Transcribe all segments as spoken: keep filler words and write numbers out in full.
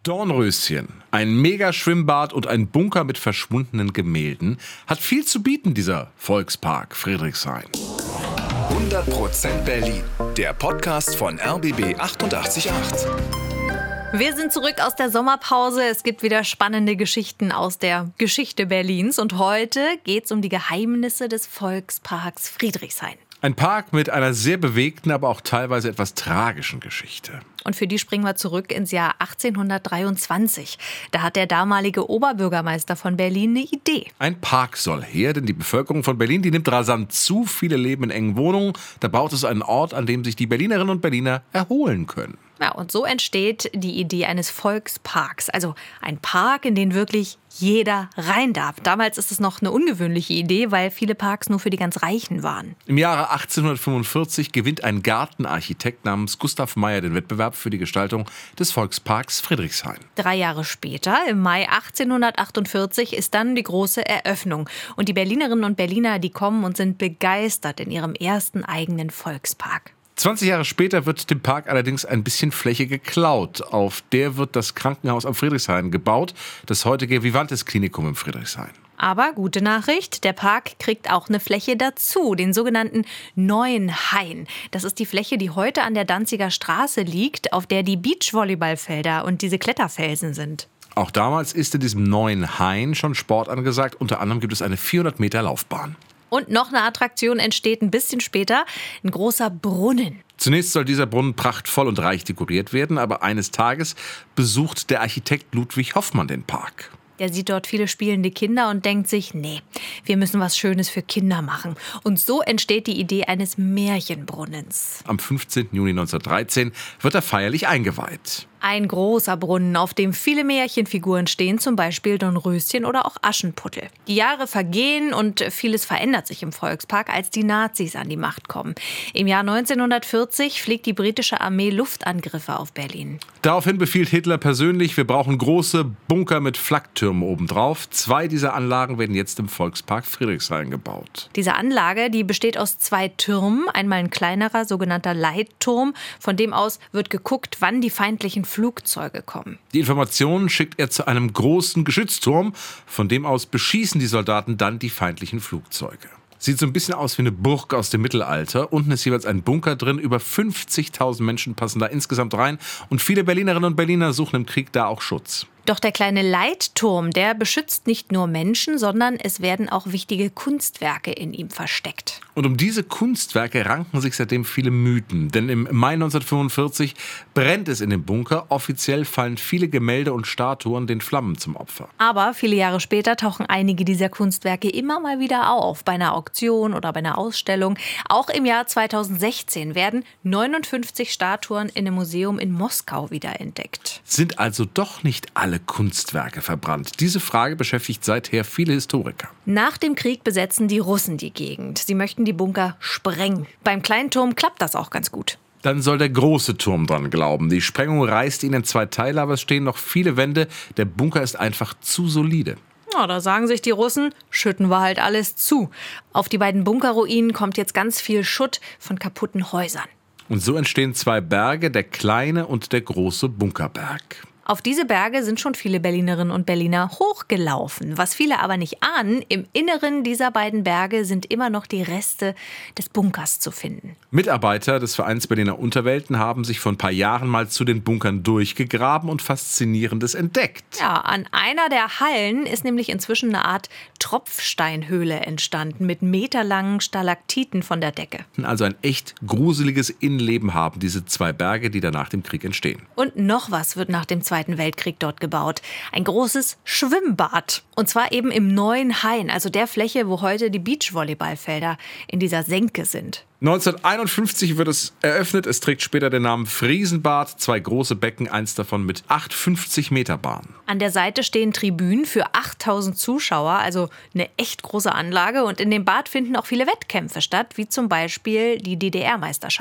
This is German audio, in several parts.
Dornröschen, ein Megaschwimmbad und ein Bunker mit verschwundenen Gemälden hat viel zu bieten, dieser Volkspark Friedrichshain. hundert Prozent Berlin, der Podcast von R B B achtundachtzig Komma acht. Wir sind zurück aus der Sommerpause. Es gibt wieder spannende Geschichten aus der Geschichte Berlins. Und heute geht es um die Geheimnisse des Volksparks Friedrichshain. Ein Park mit einer sehr bewegten, aber auch teilweise etwas tragischen Geschichte. Und für die springen wir zurück ins Jahr achtzehnhundertdreiundzwanzig. Da hat der damalige Oberbürgermeister von Berlin eine Idee. Ein Park soll her, denn die Bevölkerung von Berlin, die nimmt rasant zu. Viele leben in engen Wohnungen. Da baut es einen Ort, an dem sich die Berlinerinnen und Berliner erholen können. Ja, und so entsteht die Idee eines Volksparks. Also ein Park, in den wirklich jeder rein darf. Damals ist es noch eine ungewöhnliche Idee, weil viele Parks nur für die ganz Reichen waren. Im Jahre achtzehnhundertfünfundvierzig gewinnt ein Gartenarchitekt namens Gustav Meyer den Wettbewerb für die Gestaltung des Volksparks Friedrichshain. Drei Jahre später, im Mai achtzehnhundertachtundvierzig, ist dann die große Eröffnung. Und die Berlinerinnen und Berliner, die kommen und sind begeistert in ihrem ersten eigenen Volkspark. zwanzig Jahre später wird dem Park allerdings ein bisschen Fläche geklaut. Auf der wird das Krankenhaus am Friedrichshain gebaut, das heutige Vivantes Klinikum im Friedrichshain. Aber gute Nachricht, der Park kriegt auch eine Fläche dazu, den sogenannten Neuen Hain. Das ist die Fläche, die heute an der Danziger Straße liegt, auf der die Beachvolleyballfelder und diese Kletterfelsen sind. Auch damals ist in diesem Neuen Hain schon Sport angesagt. Unter anderem gibt es eine vierhundert Meter Laufbahn. Und noch eine Attraktion entsteht ein bisschen später, ein großer Brunnen. Zunächst soll dieser Brunnen prachtvoll und reich dekoriert werden, aber eines Tages besucht der Architekt Ludwig Hoffmann den Park. Der sieht dort viele spielende Kinder und denkt sich, nee, wir müssen was Schönes für Kinder machen. Und so entsteht die Idee eines Märchenbrunnens. Am fünfzehnten Juni neunzehnhundertdreizehn wird er feierlich eingeweiht. Ein großer Brunnen, auf dem viele Märchenfiguren stehen, zum Beispiel Dornröschen oder auch Aschenputtel. Die Jahre vergehen und vieles verändert sich im Volkspark, als die Nazis an die Macht kommen. Im Jahr neunzehnhundertvierzig fliegt die britische Armee Luftangriffe auf Berlin. Daraufhin befiehlt Hitler persönlich, wir brauchen große Bunker mit Flaktürmen obendrauf. Zwei dieser Anlagen werden jetzt im Volkspark Friedrichshain gebaut. Diese Anlage, die besteht aus zwei Türmen. Einmal ein kleinerer, sogenannter Leitturm. Von dem aus wird geguckt, wann die feindlichen Flugzeuge kommen. Die Informationen schickt er zu einem großen Geschützturm. Von dem aus beschießen die Soldaten dann die feindlichen Flugzeuge. Sieht so ein bisschen aus wie eine Burg aus dem Mittelalter. Unten ist jeweils ein Bunker drin. Über fünfzigtausend Menschen passen da insgesamt rein. Und viele Berlinerinnen und Berliner suchen im Krieg da auch Schutz. Doch der kleine Leitturm, der beschützt nicht nur Menschen, sondern es werden auch wichtige Kunstwerke in ihm versteckt. Und um diese Kunstwerke ranken sich seitdem viele Mythen. Denn im Mai neunzehnhundertfünfundvierzig brennt es in dem Bunker. Offiziell fallen viele Gemälde und Statuen den Flammen zum Opfer. Aber viele Jahre später tauchen einige dieser Kunstwerke immer mal wieder auf. Bei einer Auktion oder bei einer Ausstellung. Auch im Jahr zweitausendsechzehn werden neunundfünfzig Statuen in einem Museum in Moskau wiederentdeckt. Sind also doch nicht alle Kunstwerke verbrannt? Diese Frage beschäftigt seither viele Historiker. Nach dem Krieg besetzen die Russen die Gegend. Sie möchten die Bunker sprengen. Beim kleinen Turm klappt das auch ganz gut. Dann soll der große Turm dran glauben. Die Sprengung reißt ihn in zwei Teile, aber es stehen noch viele Wände. Der Bunker ist einfach zu solide. Ja, da sagen sich die Russen, schütten wir halt alles zu. Auf die beiden Bunkerruinen kommt jetzt ganz viel Schutt von kaputten Häusern. Und so entstehen zwei Berge, der kleine und der große Bunkerberg. Auf diese Berge sind schon viele Berlinerinnen und Berliner hochgelaufen. Was viele aber nicht ahnen, im Inneren dieser beiden Berge sind immer noch die Reste des Bunkers zu finden. Mitarbeiter des Vereins Berliner Unterwelten haben sich vor ein paar Jahren mal zu den Bunkern durchgegraben und Faszinierendes entdeckt. Ja, an einer der Hallen ist nämlich inzwischen eine Art Tropfsteinhöhle entstanden mit meterlangen Stalaktiten von der Decke. Also ein echt gruseliges Innenleben haben diese zwei Berge, die da nach dem Krieg entstehen. Und noch was wird nach dem Zweiten Weltkrieg dort gebaut. Ein großes Schwimmbad. Und zwar eben im Neuen Hain, also der Fläche, wo heute die Beachvolleyballfelder in dieser Senke sind. neunzehnhunderteinundfünfzig wird es eröffnet. Es trägt später den Namen Friesenbad. Zwei große Becken, eins davon mit acht fünfzig Meter Bahn. An der Seite stehen Tribünen für achttausend Zuschauer, also eine echt große Anlage. Und in dem Bad finden auch viele Wettkämpfe statt, wie zum Beispiel die D D R-Meisterschaften.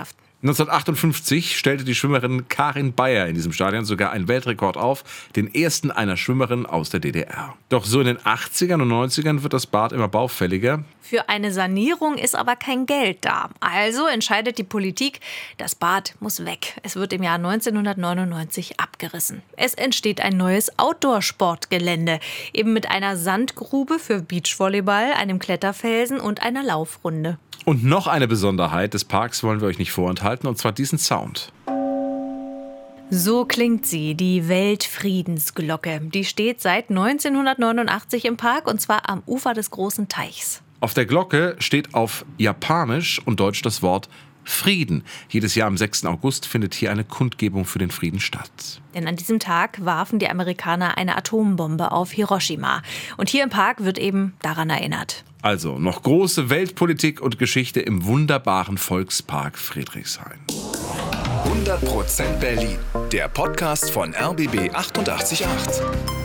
neunzehnhundertachtundfünfzig stellte die Schwimmerin Karin Bayer in diesem Stadion sogar einen Weltrekord auf, den ersten einer Schwimmerin aus der D D R. Doch so in den achtzigern und neunzigern wird das Bad immer baufälliger. Für eine Sanierung ist aber kein Geld da. Also entscheidet die Politik, das Bad muss weg. Es wird im Jahr neunzehnhundertneunundneunzig abgerissen. Es entsteht ein neues Outdoor-Sportgelände, eben mit einer Sandgrube für Beachvolleyball, einem Kletterfelsen und einer Laufrunde. Und noch eine Besonderheit des Parks wollen wir euch nicht vorenthalten, und zwar diesen Sound. So klingt sie, die Weltfriedensglocke. Die steht seit neunzehnhundertneunundachtzig im Park, und zwar am Ufer des großen Teichs. Auf der Glocke steht auf Japanisch und Deutsch das Wort Frieden. Jedes Jahr am sechsten August findet hier eine Kundgebung für den Frieden statt. Denn an diesem Tag warfen die Amerikaner eine Atombombe auf Hiroshima. Und hier im Park wird eben daran erinnert. Also noch große Weltpolitik und Geschichte im wunderbaren Volkspark Friedrichshain. hundert Prozent Berlin, der Podcast von R B B achtundachtzig Komma acht.